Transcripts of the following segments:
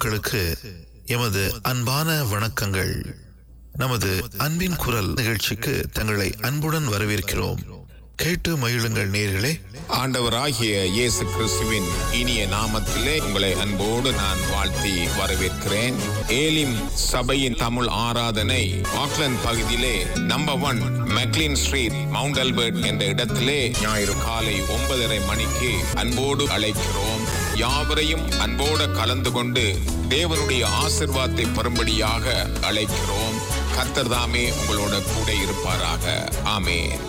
மக்களுக்கு எமது அன்பான வணக்கங்கள். நமது அன்பின் குரல் நிகழ்ச்சிக்கு தங்களை அன்புடன் வரவேற்கிறோம். கேட்டு மகிழுங்கள் நேயர்களே. ஆண்டவராகிய இயேசு கிறிஸ்துவின் இனிய நாமத்திலே உங்களை அன்போடு நான் வாழ்த்தி வரவேற்கிறேன். ஏலிம் சபையின் தமிழ் ஆராதனை ஆக்லண்ட் பகுதியிலே number 1 McLean Street, Mount Albert என்ற இடத்திலே ஞாயிறு காலை 9:30 மணிக்கு அன்போடு அழைக்கிறோம். யாவரையும் அன்போடு கலந்து கொண்டு தேவனுடைய ஆசீர்வாதத்தை பெறும்படியாக அழைக்கிறோம். கர்த்தர் தாமே உங்களோட கூட இருப்பாராக. ஆமென்.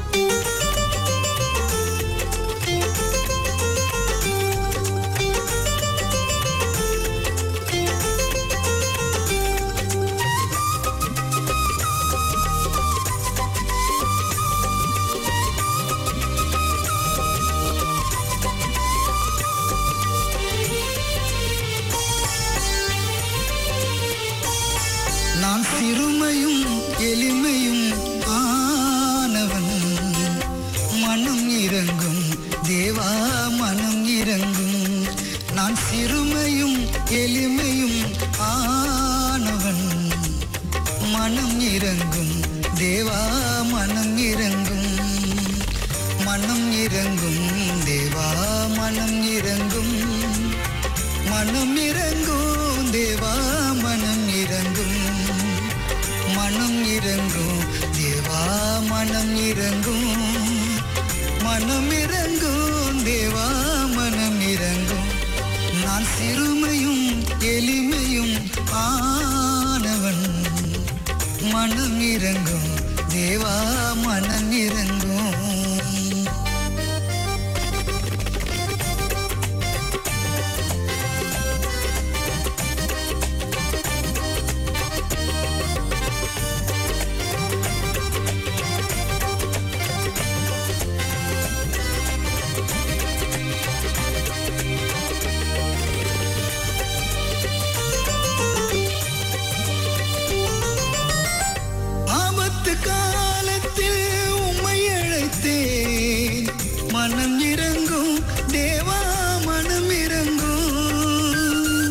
நான் சிறுமையும் எளிமையும் ஆனவன், மனம் இறங்கும் தேவா மனம் இறங்கும். நான் சிறுமையும் எளிமையும் ஆனவன், மனம் இறங்கும் தேவா மனம் இறங்கும். மனம் இறங்கும் தேவா மனம் இறங்கும். மனம் இறங்கும் தேவா மனம் இறங்கும். மனம் இறங்கும் தேவா மனம் இறங்கும். மனம் இறங்கும் தேவா மனம் இறங்கும். நான் சிறுமையும் எளிமையும் ஆனவன், மனம் இறங்கும் தேவா மனம் இறங்கும். மனம் இறங்கும் தேவா மனம் இறங்கும்.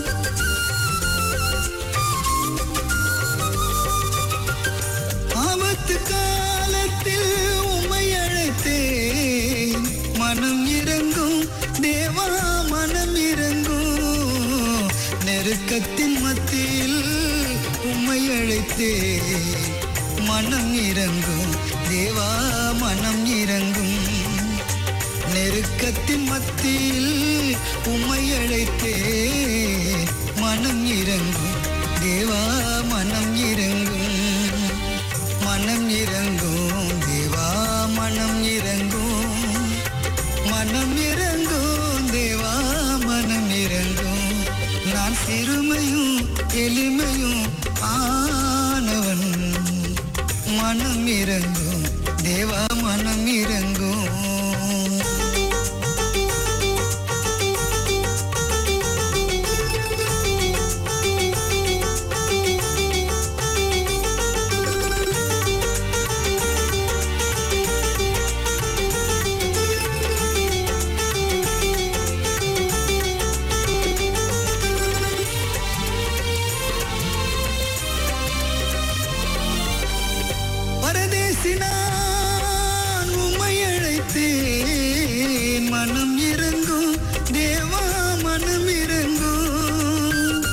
ஆபத்து காலத்தில் உம்மை அழைத்தேன், மனம் இறங்கும் தேவா மனம் இறங்கும். நெருக்கத்தின் மத்தியில் உம்மை அழைத்தேன், மனம் இறங்கும் தேவா மனம் இறங்கும். நெருக்கத்தின் மத்தியில் உம்மை அழைத்தே மனம் இறங்கும் தேவா மனம் இறங்கும். மனம் இறங்கும் தேவா மனம் இறங்கும். மனம் இறங்கும் தேவா மனம் இறங்கும். நான் சிறுமையும் எளிமையும் ஆனவன், மனம் இறங்கும் தேவா மனம் இறங்கும். நான் உம்மை அழைத்தேன், மனம் இறங்கும் தேவா மனம் இறங்கும்.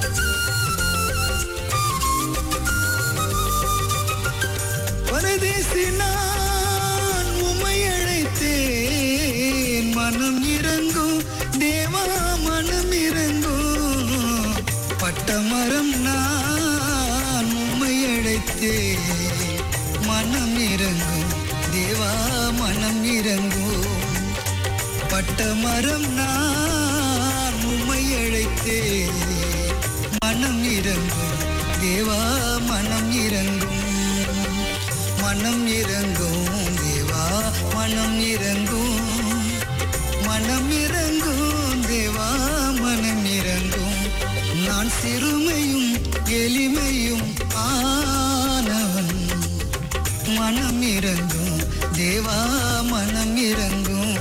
பரதேசி நான் உம்மை அழைத்தேன், மனம் இறங்கும் தேவா மனம் இறங்கும். பட்டமரம் நான் உம்மை அழைத்தேன், மனம் இறங்கும் தேவா மனம் இறங்கும். பட்டமரம் நான் உம்மை அழைத்தேன், மனம் இறங்கும் தேவா மனம் இறங்கும். மனம் இறங்கும் தேவா மனம் இறங்கும். மனம் இறங்கும் தேவா மனம் இறங்கும். நான் சிறுமையும் எளிமையும் ஆனவன், மனம் இறங்கும் தேவா மனம் இறங்கும்.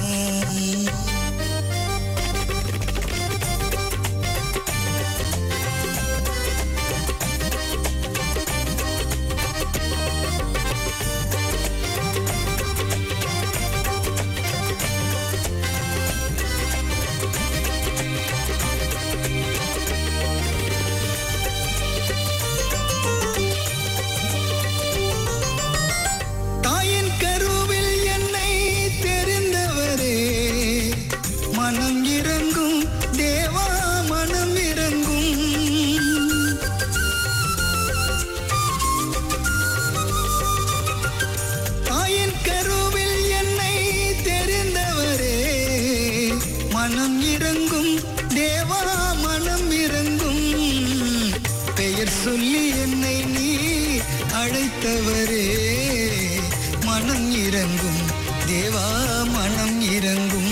அழைத்தவரே மனம் இறங்கும் தேவா மனம் இறங்கும்.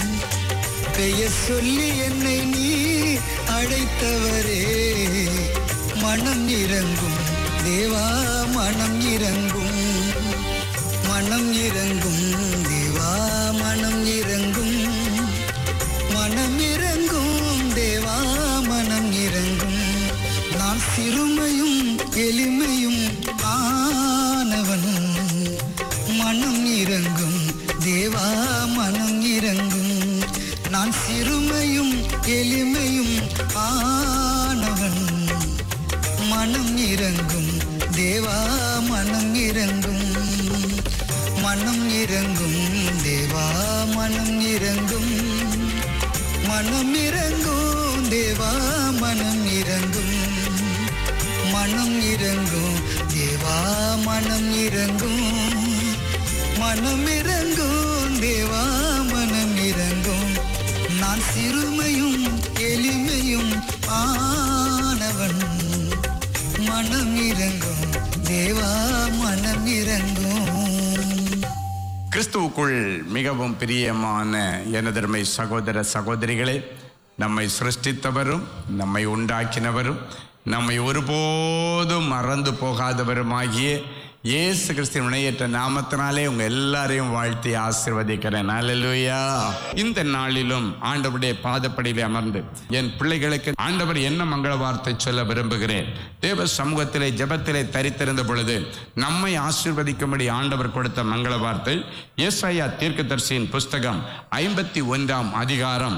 பெயர் சொல்லி என்னை நீ அழைத்தவரே மனம் இறங்கும் தேவா மனம் இறங்கும். மனம் இறங்கும் தேவா மனம் இறங்கும். மனம் இறங்கும் தேவா மனம் இறங்கும். நான் சிறுமையும் எளிமையும் ஆனவன். மனம் இறங்கும் தேவா மனம் இறங்கும். நான் சிறுமையும் எளிமையும் ஆனவன். மனம் இறங்கும் தேவா மனம் இறங்கும். மனம் இறங்கும் தேவா மனம் இறங்கும். மனம் இறங்கும் தேவா மனம் இறங்கும். மனம் இறங்கும் தேவா மனம் இறங்கும். மனம் இறங்கும் தேவா மனம் இறங்கும். நான் சிறுமையும் எளிமையும் ஆனவன். மனம் இறங்கும் தேவா மனம் இறங்கும். கிறிஸ்துவுக்குள் மிகவும் பிரியமான எனதருமை சகோதர சகோதரிகளே, நம்மை சிருஷ்டித்தவரும் நம்மை உண்டாக்கினவரும் நம்மை ஒருபோதும் மறந்து போகாதவருமாகிய இயேசு கிறிஸ்துவின் இணையற்ற நாமத்தினாலே உங்க எல்லாரையும் வாழ்த்தி ஆசீர்வதிக்கிறேன். அல்லேலூயா. இந்த நாளிலும் ஆண்டவருடைய பாதப்படியிலே அமர்ந்து என் பிள்ளைகளுக்கு ஆண்டவர் என்ன மங்கள வார்த்தை சொல்ல விரும்புகிறேன். தேவ சமூகத்திலே ஜெபத்திலே தரித்திருந்த பொழுது நம்மை ஆசீர்வதிக்கும்படி ஆண்டவர் கொடுத்த மங்கள வார்த்தை ஏசாயா தீர்க்கதரிசியின் புஸ்தகம் 51ஆம் அதிகாரம்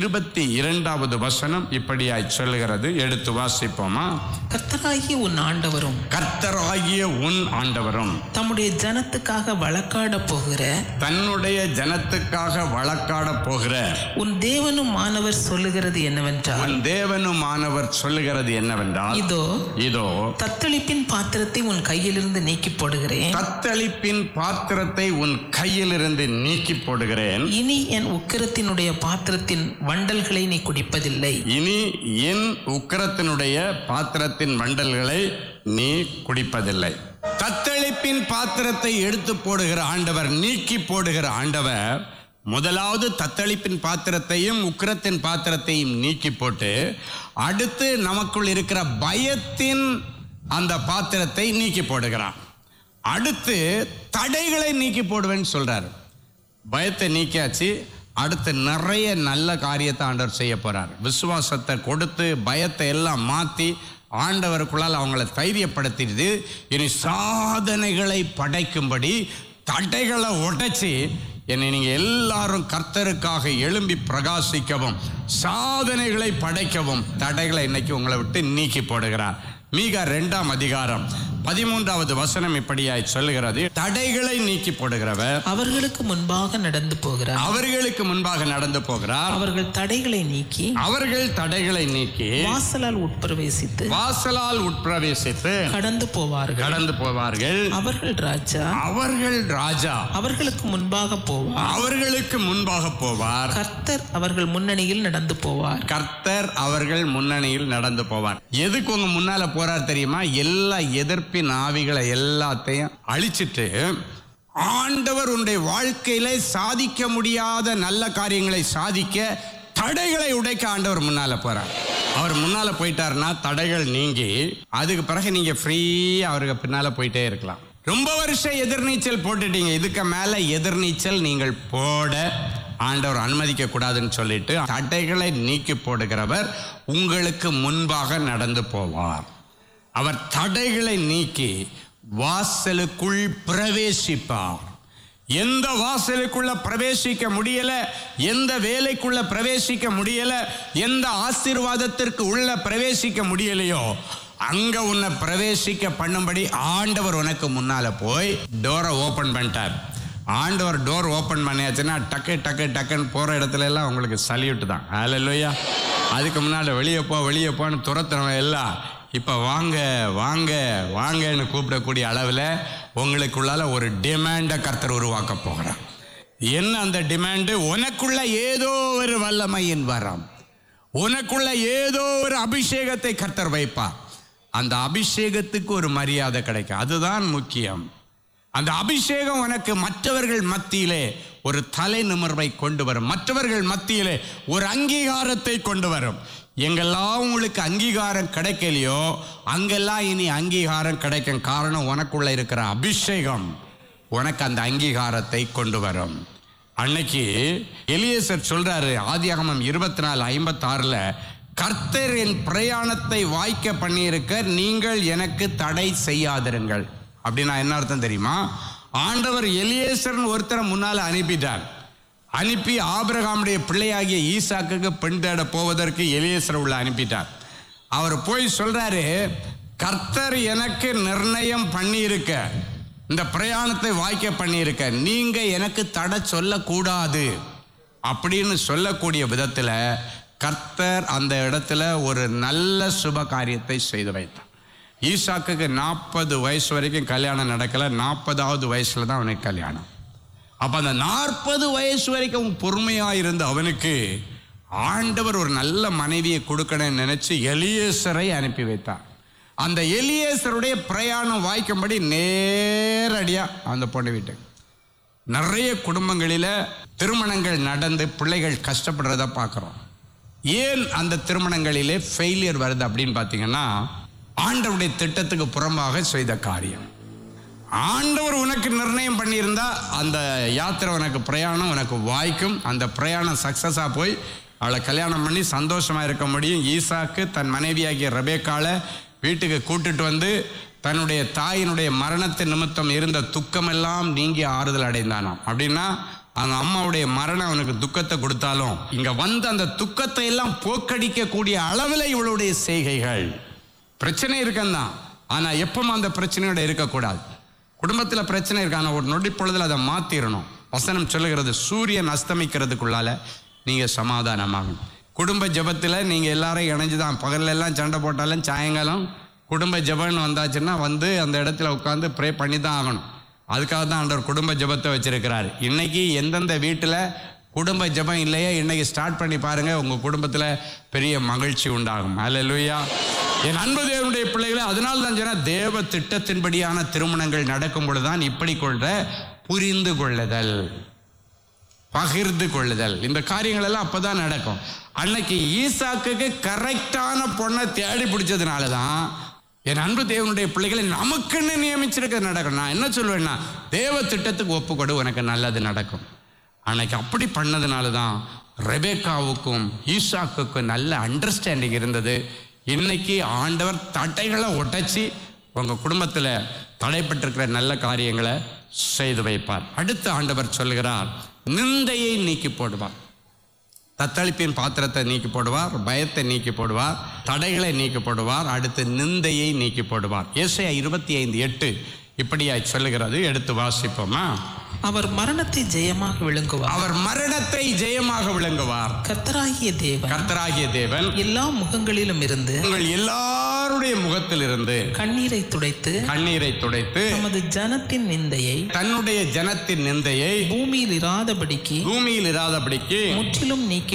22வது வசனம் இப்படியாய் சொல்லுகிறது. எடுத்து வாசிப்போமா? கர்த்தராகிய உன் ஆண்டவரும் கர்த்தராகிய உன் ஆண்டவரும் தம்முடைய ஜனத்துக்காக வழக்காட போகிற தன்னுடைய ஜனத்துக்காக வழக்காட போகிற உன் தேவனும் மானவர் சொல்லுகிறது என்னவென்றால் உன் தேவனும் மானவர் சொல்லுகிறது என்னவென்றால் இதோ தத்தளிப்பின் பாத்திரத்தை உன் கையிலிருந்து நீக்கி போடுகிறேன். தத்தளிப்பின் பாத்திரத்தை உன் கையிலிருந்து நீக்கி போடுகிறேன். இனி என் உக்கிரத்தினுடைய பாத்திரத்தின் வண்டல்களை நீ குடிப்பதில்லை. இனி என் உக்கிரத்தினுடைய பாத்திரத்தின் வண்டல்களை நீ குடிப்பதில்லை. தத்தளிப்பின் பாத்திரத்தை எடுத்து போடுகிற ஆண்டவர், நீக்கி போடுகிற ஆண்டவர் முதலாவது தத்தளிப்பின் பாத்திரத்தையும் உக்கிரத்தின் பாத்திரத்தையும் நீக்கி போட்டு அடுத்து நமக்குள் இருக்கிற பயத்தின் அந்த பாத்திரத்தை நீக்கி போடுகிறான். அடுத்து தடைகளை நீக்கி போடுவேன்னு சொல்றாரு. பயத்தை நீக்கியாச்சு, அடுத்து நிறைய நல்ல காரியத்தை ஆண்டவர் செய்ய போறார். விசுவாசத்தை கொடுத்து பயத்தை எல்லாம் மாற்றி ஆண்டவருக்குள்ளால் அவங்களை தைரியப்படுத்திட்டு இனி சாதனைகளை படைக்கும்படி தடைகளை உடைச்சி என்னை நீங்க எல்லாரும் கர்த்தருக்காக எழும்பி பிரகாசிக்கவும் சாதனைகளை படைக்கவும் தடைகளை இன்னைக்கு உங்களை விட்டு நீக்கி போடுகிறார். மீகா 2ஆம் அதிகாரம் 13வது வசனம் இப்படியாய் சொல்லுகிறது. தடைகளை நீக்கி போடுகிறவர் அவர்களுக்கு முன்பாக நடந்து போகிறார். அவர்களுக்கு முன்பாக நடந்து போகிறார். அவர்கள் தடைகளை நீக்கி வாசலால் உட்பிரவேசித்து கடந்து போவார்கள். அவர்கள் ராஜா அவர்களுக்கு முன்பாக போவார். கர்த்தர் அவர்கள் முன்னணியில் நடந்து போவார். எதுக்கு உங்க முன்னால போறார் தெரியுமா? எல்லா எதிர்ப்பின் ஆவிகளை எல்லாத்தையும் அழிச்சிட்டு ஆண்டவர் உன்னுடைய வாழ்க்கையில சாதிக்க முடியாத நல்ல காரியங்களை சாதிக்க தடைகளை உடைக்க ஆண்டவர் முன்னால போறார். அவர் முன்னால போயிட்டாருன்னா தடைகள் நீங்கி அதுக்கு பிறகு நீங்க ஃப்ரீயா அவருக்கு பின்னால போயிட்டே இருக்கலாம். ரொம்ப வருஷம் எதிர்நீச்சல் போட்டுட்டீங்க, இதுக்கு மேல எதிர்நீச்சல் நீங்கள் போட ஆண்டவர் அனுமதிக்க கூடாதுன்னு சொல்லிட்டு தடைகளை நீக்கி போடுகிறவர் உங்களுக்கு முன்பாக நடந்து போவார். அவர் தடைகளை நீக்கி வாசலுக்குள் பிரவேசிப்பார். எந்த வாசலுக்குள்ள பிரவேசிக்க முடியல, எந்த வேலைக்குள்ள பிரவேசிக்க முடியல, எந்த ஆசீர்வாதத்திற்கு உள்ள பிரவேசிக்க முடியலையோ அங்க உன்னை பிரவேசிக்க பண்ணும்படி ஆண்டவர் உனக்கு முன்னால போய் டோரை ஓபன் பண்ணிட்டார். ஆண்டவர் டோர் ஓபன் பண்ணியாச்சுன்னா டக்குன்னு போற இடத்துல எல்லாம் உங்களுக்கு சல்யூட் தான். ஹல்லேலூயா. அதுக்கு முன்னாடி வெளியே போன்னு துரத்துறவன் எல்லாம் இப்ப வாங்கன்னு கூப்பிடக்கூடிய அளவில் உங்களுக்குள்ளால ஒரு டிமாண்டை கர்த்தர் உருவாக்க போகிறார். என்ன அந்த டிமாண்டு? உனக்குள்ள ஏதோ ஒரு வல்லமையின் வரம், உனக்குள்ள ஏதோ ஒரு அபிஷேகத்தை கர்த்தர் வைப்பார். அந்த அபிஷேகத்துக்கு ஒரு மரியாதை கிடைக்கும். அதுதான் முக்கியம். அந்த அபிஷேகம் உனக்கு மற்றவர்கள் மத்தியிலே ஒரு தலை நிமிர்வை கொண்டு வரும், மற்றவர்கள் மத்தியிலே ஒரு அங்கீகாரத்தை கொண்டு வரும். எங்கெல்லாம் உங்களுக்கு அங்கீகாரம் கிடைக்கலையோ அங்கெல்லாம் இனி அங்கீகாரம் கிடைக்கும். காரணம், உனக்குள்ள இருக்கிற அபிஷேகம் உனக்கு அந்த அங்கீகாரத்தை கொண்டு வரும். அன்னைக்கு எலியேசர் சொல்றாரு, ஆதியாகமம் 24:56, கர்த்தர் என் பிரயாணத்தை வாய்க்க பண்ணியிருக்க நீங்கள் எனக்கு தடை செய்யாதிருங்கள். அப்படின்னா என்ன அர்த்தம் தெரியுமா? ஆண்டவர் எலியேசர்னு ஒருத்தரை முன்னால அனுப்பிட்டார். அனுப்பி ஆபிரகாமுடைய பிள்ளையாகிய ஈசாக்குக்கு பெண் தேட போவதற்கு எலியேசர் உள்ள அனுப்பிட்டார். அவர் போய் சொல்றாரு, கர்த்தர் எனக்கு நிர்ணயம் பண்ணியிருக்க, இந்த பிரயாணத்தை வாய்க்க பண்ணியிருக்க, நீங்க எனக்கு தடை சொல்லக்கூடாது அப்படின்னு சொல்லக்கூடிய விதத்தில் கர்த்தர் அந்த இடத்துல ஒரு நல்ல சுப காரியத்தை செய்து வைத்தார். ஈசாக்குக்கு 40 வயசு வரைக்கும் கல்யாணம் நடக்கல. 40வது வயசுல தான் அவனுக்கு கல்யாணம். அப்ப அந்த 40 வயசு வரைக்கும் பொறுமையா இருந்த அவனுக்கு ஆண்டவர் ஒரு நல்ல மனைவியை கொடுக்கணும்னு நினைச்சு எலியேசரை அனுப்பி வைத்தார். அந்த எலியேசருடைய பிரயாணம் வாய்க்கும்படி நேரடியா அந்த பொண்ணு வீட்டுக்கு. நிறைய குடும்பங்களில திருமணங்கள் நடந்து பிள்ளைகள் கஷ்டப்படுறத பார்க்கிறோம். ஏன் அந்த திருமணங்களிலே ஃபெயிலியர் வருது அப்படின்னு பார்த்தீங்கன்னா, ஆண்டவருடைய திட்டத்துக்கு புறம்பாக செய்த காரியம். ஆண்டவர் உனக்கு நிர்ணயம் பண்ணியிருந்தா அந்த யாத்திரை உனக்கு பிரயாணம் உனக்கு வாய்க்கும். அந்த பிரயாணம் சக்சஸா போய் அவளை கல்யாணம் பண்ணி சந்தோஷமா இருக்க முடியும். ஈசாக்கு தன் மனைவியாகிய ரெபேக்காளை வீட்டுக்கு கூட்டிட்டு வந்து தன்னுடைய தாயினுடைய மரணத்தின் நிமித்தம் இருந்த துக்கமெல்லாம் நீங்கி ஆறுதல் அடைந்தானாம். அப்படின்னா அந்த அம்மாவுடைய மரணம் அவனுக்கு துக்கத்தை கொடுத்தாலும் இங்க வந்து அந்த துக்கத்தை எல்லாம் போக்கடிக்கக்கூடிய அளவில் இவளுடைய செய்கைகள். பிரச்சனை இருக்கந்தான், ஆனா எப்பவும் அந்த பிரச்சனையோட இருக்கக்கூடாது. குடும்பத்தில் பிரச்சனை இருக்கு, ஆனால் ஒரு நொடி பொழுதுல அதை மாத்திரணும். வசனம் சொல்லுகிறது, சூரியன் அஸ்தமிக்கிறதுக்குள்ளால நீங்க சமாதானமாகணும். குடும்ப ஜபத்தில் நீங்க எல்லாரும் இணைஞ்சுதான், பகல்ல எல்லாம் சண்டை போட்டாலும் சாயங்காலம் குடும்ப ஜபம்னு வந்தாச்சுன்னா வந்து அந்த இடத்துல உட்காந்து ப்ரே பண்ணி தான் ஆகணும். அதுக்காக தான் ஆண்டவர் குடும்ப ஜபத்தை வச்சிருக்கிறாரு. இன்னைக்கு எந்தெந்த வீட்டில் குடும்ப ஜபம் இல்லையே, இன்னைக்கு ஸ்டார்ட் பண்ணி பாருங்க, உங்க குடும்பத்தில் பெரிய மகிழ்ச்சி உண்டாகும். அல்லேலூயா. என் அன்பு தேவனுடைய பிள்ளைகளை, அதனால தான் சொன்னா தேவ திட்டத்தின்படியான திருமணங்கள் நடக்கும் பொழுதுதான் இப்படி கொள்ற புரிந்து கொள்ளுதல், பகிர்ந்து கொள்ளுதல், இந்த காரியங்கள் எல்லாம் அப்பதான் நடக்கும். அன்னைக்கு ஈசாக்குக்கு கரெக்டான பொண்ணை தேடி பிடிச்சதுனால தான் என் அன்பு தேவனுடைய பிள்ளைகளை நமக்குன்னு நியமிச்சிருக்க நடக்கும். நான் என்ன சொல்வேன்னா, தேவ திட்டத்துக்கு ஒப்புக்கொடு, உனக்கு நல்லது நடக்கும். அன்னைக்கு அப்படி பண்ணதுனால தான் ரெபேக்காவுக்கும் ஈசாக்குக்கும் நல்ல அண்டர்ஸ்டாண்டிங் இருந்தது. இன்னைக்கு ஆண்டவர் தடைகளை உடைச்சி உங்க குடும்பத்தில் தடைப்பட்டிருக்கிற நல்ல காரியங்களை செய்து வைப்பார். அடுத்து ஆண்டவர் சொல்லுகிறார், நிந்தையை நீக்கி போடுவார். தத்தளிப்பின் பாத்திரத்தை நீக்கி போடுவார், பயத்தை நீக்கி போடுவார், தடைகளை நீக்கி போடுவார், அடுத்து நிந்தையை நீக்கி போடுவார். ஏசாயா 25:8 இப்படியாய் சொல்லுகிறது. எடுத்து வாசிப்போமா? அவர் மரணத்தை ஜெயமாக விளங்குவார். அவர் மரணத்தை ஜெயமாக விளங்குவார். கர்த்தராகிய தேவன் எல்லா முகங்களிலும் இருந்து உங்கள் எல்லாருடைய முகத்தில் இருந்து கண்ணீரை துடைத்து நமது ஜனத்தின் நிந்தையை, தன்னுடைய ஜனத்தின் நிந்தையை பூமியில் இராதபடிக்கு முற்றிலும் நீக்கி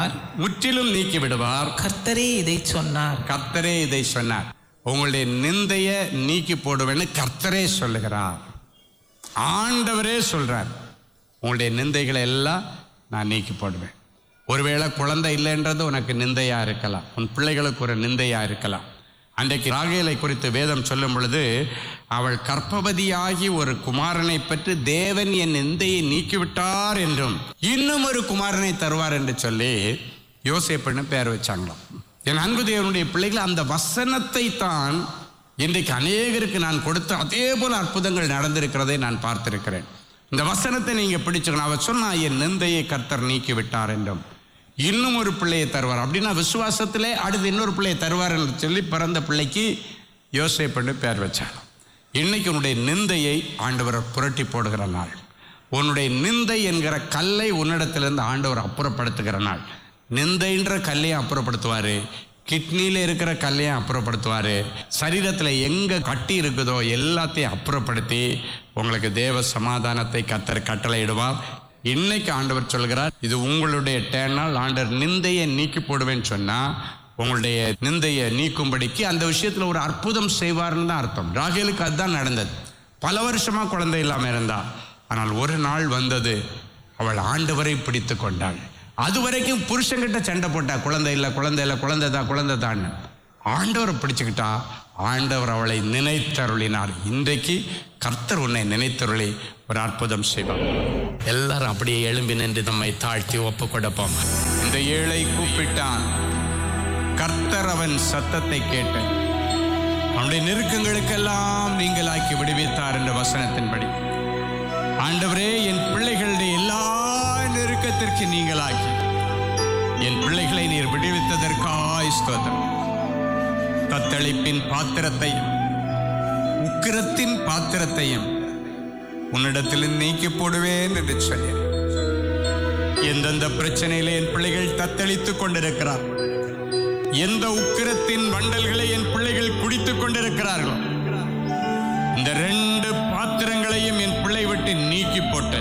விடுவார். கர்த்தரே இதை சொன்னார். உங்களுடைய நிந்தையை நீக்கி போடுவேன்னு கர்த்தரே சொல்லுகிறார். ஆண்டவரே சொல்றார், உங்களுடைய நிந்தைகளை எல்லாம் நான் நீக்கி போடுவேன். ஒருவேளை குழந்தை இல்லைன்றது உனக்கு நிந்தையா இருக்கலாம், உன் பிள்ளைகளுக்கு ஒரு நிந்தையா இருக்கலாம். அன்றைக்கு ராகேலை குறித்து வேதம் சொல்லும் பொழுது, அவள் கர்ப்பவதியாகி ஒரு குமாரனை பெற்று தேவன் என் நிந்தையை நீக்கிவிட்டார் என்றும் இன்னும் ஒரு குமாரனை தருவார் என்று சொல்லி யோசேப்புன்னு பெயர் வச்சாங்களாம். என் அன்பு தேவனுடைய பிள்ளைகள், அந்த வசனத்தை தான் இன்றைக்கு அநேகருக்கு நான் கொடுத்த அதே போல அற்புதங்கள் நடந்திருக்கிறதை நான் பார்த்திருக்கிறேன். இந்த வசனத்தை நீங்க பிடிச்சுக்கணும். அவர் சொன்னா, என் நிந்தையை கர்த்தர் நீக்கி விட்டார் என்றும் இன்னும் ஒரு பிள்ளையை தருவார். அப்படின்னா விசுவாசத்திலே அடுத்து இன்னொரு பிள்ளையை தருவார் என்று சொல்லி பிறந்த பிள்ளைக்கு யோசேப்புன்னு பெயர் வச்சார். இன்னைக்கு உன்னுடைய நிந்தையை ஆண்டவர் புரட்டி போடுகிற நாள். உன்னுடைய நிந்தை என்கிற கல்லை உன்னிடத்திலிருந்து ஆண்டவர் அப்புறப்படுத்துகிற நாள். நிந்தைன்ற கல்லையும் அப்புறப்படுத்துவாரு, கிட்னியில இருக்கிற கல்லையும் அப்புறப்படுத்துவாரு, சரீரத்தில் எங்க கட்டி இருக்குதோ எல்லாத்தையும் அப்புறப்படுத்தி உங்களுக்கு தேவ சமாதானத்தை கர்த்தர் கட்டளையிடுவார். இன்னைக்கு ஆண்டவர் சொல்கிறார், இது உங்களுடைய டேனால். ஆண்டவர் நிந்தையை நீக்கி போடுவேன்னு சொன்னா உங்களுடைய நிந்தையை நீக்கும்படிக்கு அந்த விஷயத்துல ஒரு அற்புதம் செய்வார்னு தான் அர்த்தம். ராகேலுக்கு அதுதான் நடந்தது. பல வருஷமா குழந்தை இல்லாம இருந்தா, ஆனால் ஒரு நாள் வந்தது, அவள் ஆண்டவரை பிடித்து கொண்டாள். அது வரைக்கும் புருஷன்கிட்ட சண்டை போட்டா, குழந்தை இல்லை குழந்தை இல்லை குழந்தை தான். ஆண்டவரை பிடிச்சுக்கிட்டா, ஆண்டவர் அவளை நினைத்தருளினார். இன்றைக்கு கர்த்தர் உன்னை நினைத்தருளி ஒரு அற்புதம் செய்வார். எல்லாரும் அப்படியே எழும்பி நின்று நம்மை தாழ்த்தி ஒப்பு கொடுப்போம். இந்த ஏழை கூப்பிட்டான், கர்த்தர் அவன் சத்தத்தை கேட்டு அவனுடைய நெருக்கங்களுக்கெல்லாம் நீங்களாக்கி விடுவித்தார் என்ற வசனத்தின்படி, ஆண்டவரே என் பிள்ளைகளுடைய எல்லா நெருக்கத்திற்கு நீங்களாக்கி என் பிள்ளைகளை நீர் விடுவித்ததற்காய் ஸ்தோத்திரம். தத்தளிப்பின் பாத்திரத்தையும் உக்கிரத்தின் பாத்திரத்தையும் உன்னிடத்தில் நீக்கி போடுவேன் என்று சொன்னேன். எந்தெந்த பிரச்சனையிலே என் பிள்ளைகள் தத்தளித்துக் கொண்டிருக்கிறார், எந்த உக்கிரத்தின் வண்டல்களை என் பிள்ளைகள் குடித்துக் கொண்டிருக்கிறார்களோ, இந்த 2 பாத்திரங்களையும் என் பிள்ளை விட்டு நீக்கி போட்டு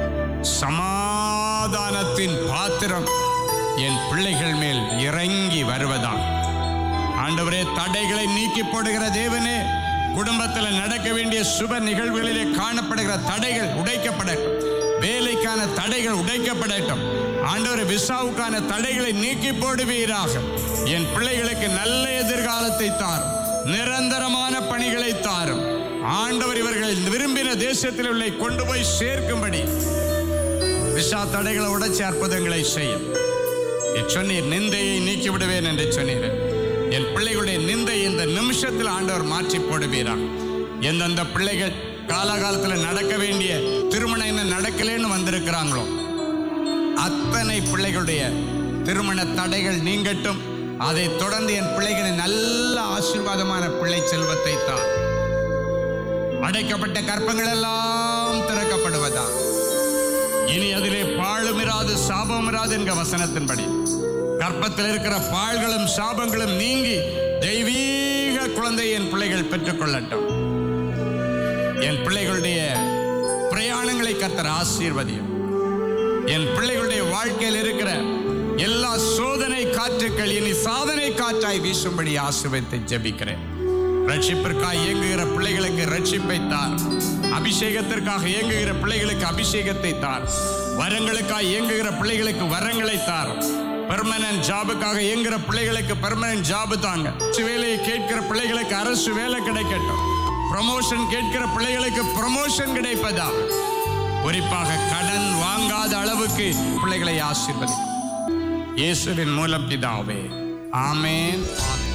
சமாதானத்தின் பாத்திரம் என் பிள்ளைகள் மேல் இறங்கி வருவதா. ஆண்டவரே, தடைகளை நீக்கி போடுகிற தேவனே, குடும்பத்தில் நடக்க வேண்டிய சுப நிகழ்வுகளிலே காணப்படுகிற தடைகள் உடைக்கப்படட்டும். வேலைக்கான தடைகள் உடைக்கப்படட்டும். ஆண்டவரே, விசாவுக்கான தடைகளை நீக்கி போடுவீராக. என் பிள்ளைகளுக்கு நல்ல எதிர்காலத்தை தாரும், நிரந்தரமான பணிகளை தாரும். ஆண்டவர் இவர்கள் விரும்பின தேசத்தில் உள்ள கொண்டு போய் சேர்க்கும்படி விசா தடைகளை உடைச்சி அற்புதங்களை செய்யும். சொன்னீர், நிந்தையை நீக்கி விடுவேன் என்று சொன்னீர். என் பிள்ளைகளுடைய நிந்தை இந்த நிமிஷத்தில் ஆண்டவர் மாற்றி போடுவீரா. எந்தெந்த பிள்ளைகள் காலகாலத்தில் நடக்க வேண்டிய திருமணம் என்ன நடக்கலன்னு வந்திருக்கிறாங்களோ, அத்தனை பிள்ளைகளுடைய திருமண தடைகள் நீங்கட்டும். அதை தொடர்ந்து என் பிள்ளைகளின் நல்ல ஆசீர்வாதமான பிள்ளை செல்வத்தை தான். அடைக்கப்பட்ட கற்பங்கள் எல்லாம் திறக்கப்படுவதா. இனி அதிலே பாழும் இராது சாபம் இராது என்கிற வசனத்தின்படி கற்பத்தில் இருக்கிற பாழ்களும் சாபங்களும் நீங்கி தெய்வீக குழந்தை என் பிள்ளைகள் பெற்றுக்கொள்ளட்டும். என் பிள்ளைகளுடைய பிரயாணங்களை கர்த்தர் ஆசீர்வதியும். என் பிள்ளைகளுடைய வாழ்க்கையில் இருக்கிற எல்லா சோதனை காற்றுக்கள் இனி சாதனை காற்றாய் வீசும்படி ஆசீர்வதித்து ஜெபிக்கிறேன். ரட்சிப்பிற்காக இயங்குகிற பிள்ளைகளுக்கு ரட்சிப்பை தார். அபிஷேகத்திற்காக இயங்குகிற பிள்ளைகளுக்கு அபிஷேகத்தை தார். வரங்களுக்காக இயங்குகிற பிள்ளைகளுக்கு வரங்களை தார். பெர்மனன்ட் ஜாபுக்காக இயங்குகிற பிள்ளைகளுக்கு பெர்மனன்ட் ஜாபு தாங்க. வேலையை கேட்கிற பிள்ளைகளுக்கு அரசு வேலை கிடைக்கட்டும். ப்ரமோஷன் கேட்கிற பிள்ளைகளுக்கு ப்ரமோஷன் கிடைப்பதா. குறிப்பாக கடன் வாங்காத அளவுக்கு பிள்ளைகளை ஆசீர்வதி. இயேசுவின் மூலம் பிதாவே, ஆமென்.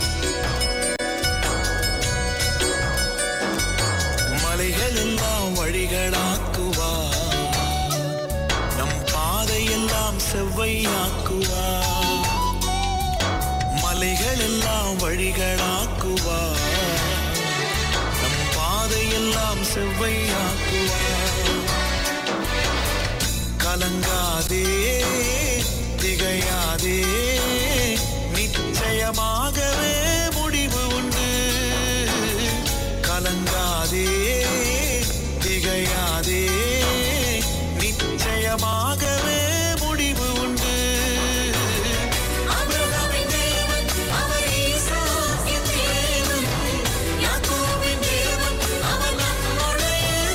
மலைகளெல்லாம் வழிகளாக்குவார், நம் பாதையெல்லாம் செவ்வையாக்குவார். மலைகளெல்லாம் வழிகளாக்குவார், நம் பாதையெல்லாம் செவ்வையாக்குவார். கலங்காதே, திகையாதே, நிச்சயமாகவே முடிவு உண்டு. கலங்காதே, திகையாதே, நிச்சயமாகவே முடிவு உண்டு. ஆபிரகாமின் தேவன் அவர், ஈசாக்கின் தேவன், யாக்கோபின் தேவன் அவர், நம்முடைய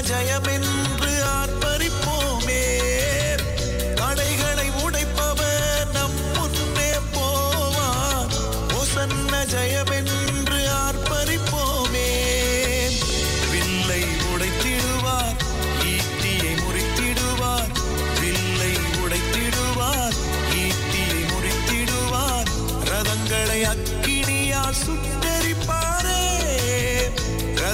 ஜெயம் என்பது